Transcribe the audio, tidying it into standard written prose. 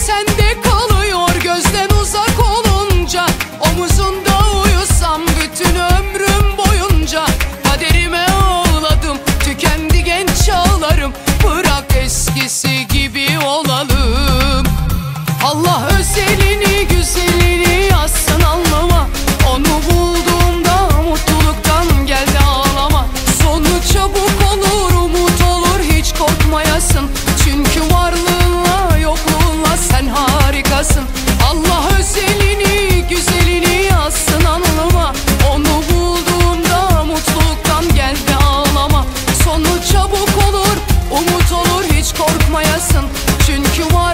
sende kalıyor gözden uzak olunca. Omuzunda uyusam bütün ömrüm boyunca. Kaderime ağladım, tükendi genç çağlarım. Bırak eskisi gibi olalım. Allah özelini güzelini yazsın alnıma. Onu bulduğumda mutluluktan geldi ağlama. Sonu çabuk olur, umut olur, hiç korkmayasın. Çünkü varlığınla yokluğunla sen harikasın. Allah özelini güzelini yazsın alnıma. Onu bulduğumda mutluluktan geldi ağlama. Sonu çabuk olur, umut olur, hiç korkmayasın. Çünkü var